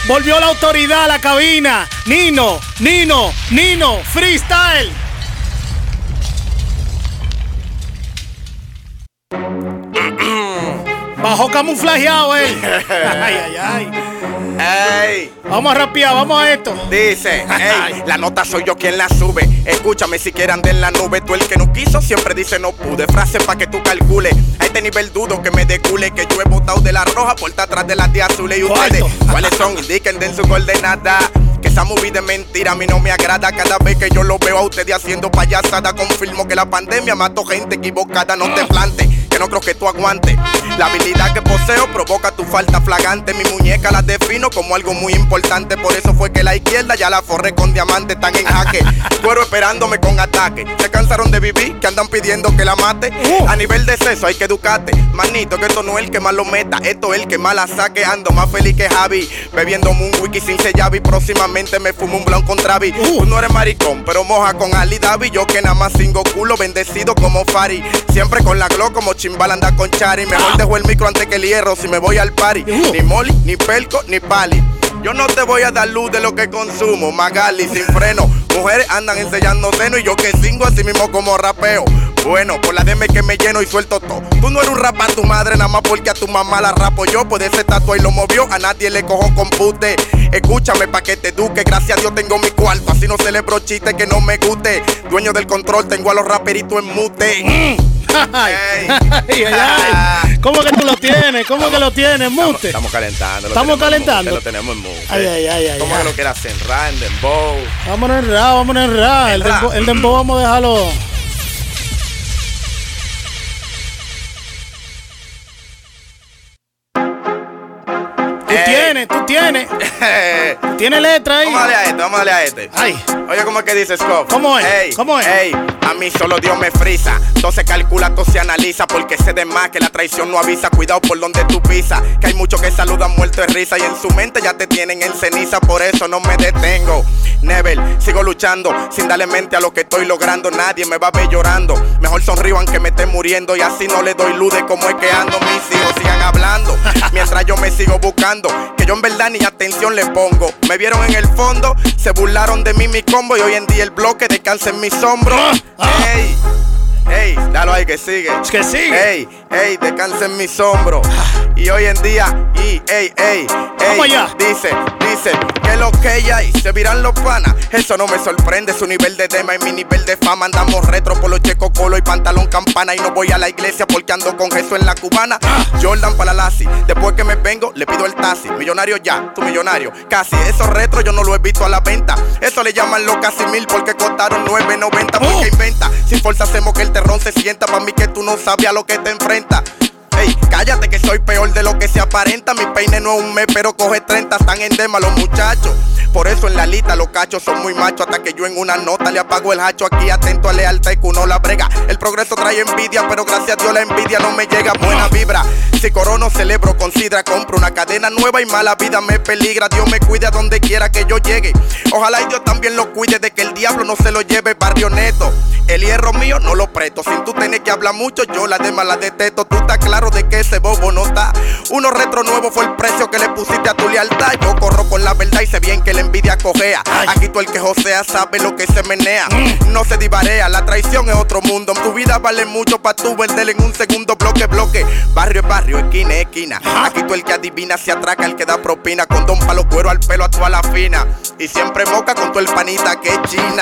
Volvió la autoridad a la cabina. Nino, freestyle. Bajó camuflajeado él. Ay. Ey. Vamos a rapear, vamos a esto. Dice, ey, la nota soy yo quien la sube. Escúchame si quieres andar en la nube. Tú el que no quiso siempre dice no pude. Frase pa' que tú calcules. A este nivel dudo que me decule. Que yo he botado de la roja por estar atrás de las de azules. Y ustedes, ¿cuáles son? Indiquen den su coordenada. Que esa movie de mentira a mí no me agrada. Cada vez que yo lo veo a ustedes haciendo payasada, confirmo que la pandemia mató gente equivocada. No te plantes, que no creo que tú aguantes. La habilidad que poseo provoca tu falta flagrante. Mi muñeca la defino como algo muy importante. Por eso fue que la izquierda ya la forré con diamantes. Están en jaque, cuero esperándome con ataque. Se cansaron de vivir, que andan pidiendo que la mate. A nivel de sexo hay que educarte, manito, que esto no es el que más lo meta. Esto es el que más la saque. Ando más feliz que Javi, bebiéndome un whisky sin sellar. Y próximamente me fumo un blanco con Travis. Tú no eres maricón, pero moja con Ali Davi. Yo que nada más cinco culo, bendecido como Fari. Siempre con la Glock como Chimbal anda con Chari. Mejor dejo el micro antes que el hierro si me voy al party. Ni Molly, ni Pelco, ni Pali. Yo no te voy a dar luz de lo que consumo. Magali sin freno. Mujeres andan enseñando seno y yo que singo así mismo como rapeo. Bueno, por la DM que me lleno y suelto todo. Tú no eres un rapa a tu madre nada más porque a tu mamá la rapo yo. Pues ese tatuaje lo movió, a nadie le cojo con pute. Escúchame pa' que te eduque, gracias a Dios tengo mi cuarto. Así no celebro chistes que no me guste. Dueño del control, tengo a los raperitos en mute. Ay. ¿Cómo que tú lo tienes? ¿Cómo que lo tienes, mute? Estamos calentando. Estamos calentando. Lo tenemos en mute. Ay. ¿Cómo que lo quieras encerrar en dembow? Vámonos a encerrar. El dembow vamos a dejarlo. Tú tienes. Tiene letra ahí. Vamos a darle a este. Ay. Oye, ¿cómo es que dice Scott? ¿Cómo es? ¿Cómo es? Ey, a mí solo Dios me frisa. Todo se calcula, todo se analiza. Porque sé de más que la traición no avisa. Cuidado por donde tú pisas. Que hay muchos que saludan muerto de risa. Y en su mente ya te tienen en ceniza. Por eso no me detengo. Never, sigo luchando. Sin darle mente a lo que estoy logrando. Nadie me va a ver llorando. Mejor sonrío aunque me esté muriendo. Y así no le doy luz de cómo es que ando. Mis hijos sigan hablando. Mientras yo me sigo buscando. Que yo en verdad ni atención le pongo. Me vieron en el fondo. Se burlaron de mí mi combo. Y hoy en día el bloque descansa en mis hombros. Ey, dalo ahí que sigue. Que sigue. Ey, descansa en mis hombros. Y hoy en día, vamos allá. Dice que lo que hay ahí se viran los panas. Eso no me sorprende, su nivel de tema y mi nivel de fama. Andamos retro por los checos colo y pantalón campana. Y no voy a la iglesia porque ando con Jesús en la cubana. Jordan para la Lassie, después que me vengo le pido el taxi. Millonario ya, tu millonario casi. Esos retro yo no lo he visto a la venta. Eso le llaman los casi 1000 porque costaron 9.90. Porque inventa, sin fuerza hacemos que el terrón se sienta. Pa' mí que tú no sabes a lo que te enfrentas. Ey, cállate que soy peor de lo que se aparenta. Mi peine no es un mes, pero coge 30. Están en dema los muchachos. Por eso en la lista los cachos son muy machos. Hasta que yo en una nota le apago el hacho. Aquí atento a lealtad y que uno la brega. El progreso trae envidia, pero gracias a Dios la envidia no me llega. Buena vibra, si corono celebro con sidra. Compro una cadena nueva y mala vida me peligra. Dios me cuide a donde quiera que yo llegue. Ojalá y Dios también lo cuide de que el diablo no se lo lleve. Barrio Neto, el hierro mío no lo presto. Sin tú tener que hablar mucho, yo la demás la detesto. Tú estás claro de que ese bobo no está. Uno retro nuevo fue el precio que le pusiste a tu lealtad. Yo corro con la verdad y sé bien que la envidia cojea. Aquí tú el que josea sabe lo que se menea. No se divarea, la traición es otro mundo. Tu vida vale mucho pa' tú venderle en un segundo. Bloque. Barrio es barrio, esquina es esquina. Aquí tú el que adivina se atraca, el que da propina. Con don palo cuero al pelo a toda la fina. Y siempre moca con tu el panita que es china.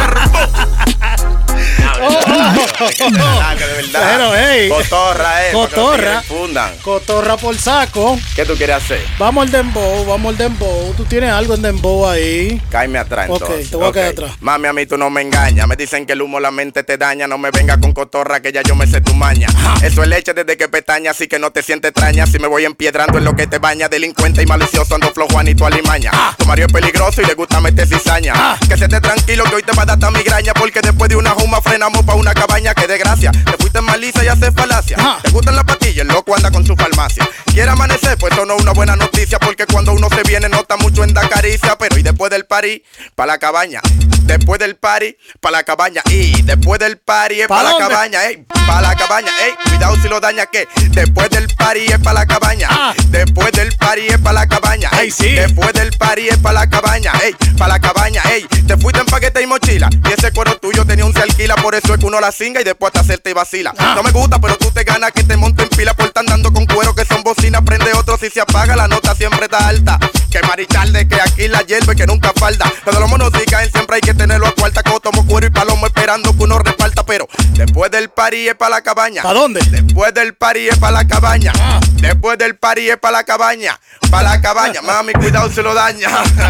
De verdad. Pero, hey. Cotorra, Cotorra por saco. ¿Qué tú quieres hacer? Vamos al dembow. Tú tienes algo en dembow ahí. Cáeme atrás entonces. Ok, te voy a caer atrás. Mami, a mí tú no me engañas. Me dicen que el humo la mente te daña. No me venga con cotorra que ya yo me sé tu maña. Eso es leche desde que pestaña, así que no te sientes extraña. Si me voy empiedrando en lo que te baña. Delincuente y malicioso ando flow Juanito Alimaña. Tu Mario es peligroso y le gusta meter cizaña. Que se esté tranquilo que hoy te va a dar esta migraña. Porque después de una juma frenamos pa' una cabaña. Que desgracia, te fuiste en malicia y haces falacia. Te gustan las pastillas, el loco anda con su farmacia. Quiere amanecer, pues eso no es una buena noticia. avaricia, porque cuando uno se viene nota mucho en la caricia. Pero y después del party, pa' la cabaña. Después del party, pa' la cabaña. Y después del party es pa' la cabaña, ey. Pa' la cabaña, ey. Cuidado si lo daña que después del party es pa' la cabaña. Después del party es pa' la cabaña, ey. Sí. Después del party es pa' la cabaña, ey. Pa' la cabaña, ey. Te fuiste en paquete y mochila. Y ese cuero tuyo tenía un se alquila. Por eso es que uno la cinga y después hasta hacerte y vacila. No me gusta, pero tú te ganas que te monte en pila por estar andando con cuero que son bocinas. Prende otro si se apaga, la nota siempre está alta. Que maricharde, que aquí la hierba y que nunca falta. Lo de los monos sí caen, siempre hay que tenerlo a cuarta. Como tomo cuero y palomo esperando que uno reparta. Pero después del party es pa' la cabaña. ¿Pa' dónde? Después del party es pa' la cabaña. Después del party es pa' la cabaña. Pa' la cabaña, mami, cuidado se lo daña.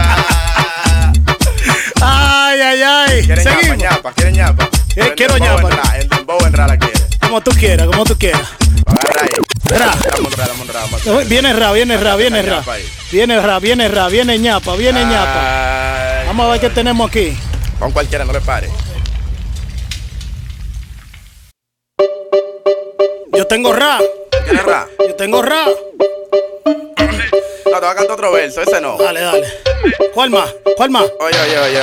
Ay, ay, ay. ¿Quieren Seguimos. ñapa? ¿Quieren ñapa? Quiero ñapa. El dembow en ra la quiere. Como tú quieras, como tú quieras. Agarra ahí. Ra. Vamos ra. Viene ra, viene ra, viene ra. Viene ra, viene ra, viene ñapa, viene ñapa. Vamos a ver qué tenemos aquí. Con cualquiera, no le pare. Yo tengo ra. ¿Quieres ra? Yo tengo ra. No, te voy a cantar otro verso, ese no. Dale, dale. ¿Cuál más? ¿Cuál más? Oye.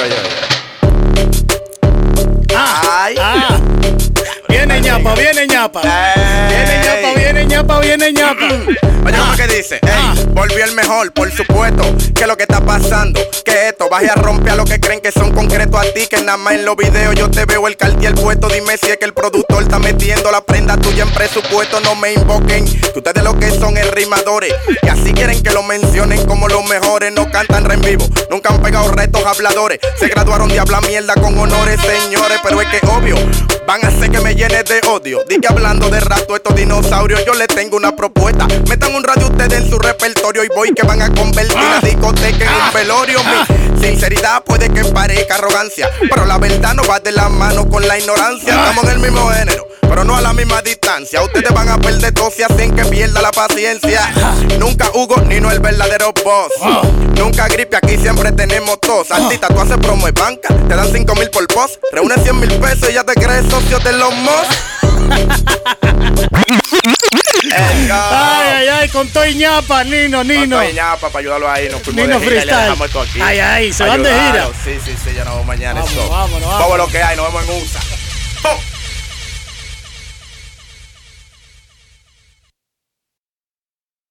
Ay. Viene ñapa, viene ñapa. Viene ñapa, viene ñapa, viene ñapa. Oye, ¿cómo que dice? Ey, volvió el mejor, por supuesto. ¿Qué es lo que está pasando? Que esto baje a romper a lo que creen que son concretos a ti. Que nada más en los videos yo te veo el cartier puesto. Dime si es que el productor está metiendo la prenda tuya en presupuesto. No me invoquen, que ustedes lo que son es rimadores. Y así quieren que lo mencionen como los mejores. No cantan re en vivo, nunca han pegado retos habladores. Se graduaron de hablar mierda con honores, señores. Pero es que obvio, van a hacer que me llene de odio. Di que hablando de rato estos dinosaurios, yo les tengo una propuesta. Metan un radio ustedes en su repertorio y voy que van a convertir la discoteca en un velorio. Mi sinceridad puede que parezca arrogancia, pero la verdad no va de la mano con la ignorancia. Estamos en el mismo género, pero no a la misma distancia. Ustedes van a perder todo si hacen que pierda la paciencia. Nunca Hugo ni no el verdadero boss. Nunca gripe, aquí siempre tenemos tos. Artista, tú haces promo en banca, te dan 5,000 por post. Reúne 100,000 pesos y ya te crees socio de los mos. Ay, ay, ay, con todo y ñapa, Nino. Con todo y ñapa, para ayudarlo ahí, nos fuimos Nino de gira y le Freestyle. dejamos esto aquí. Ay, ay, se van de gira. Sí, ya nos vemos mañana. Vamos, Eso. vámonos. Vamos lo que hay, nos vemos en USA.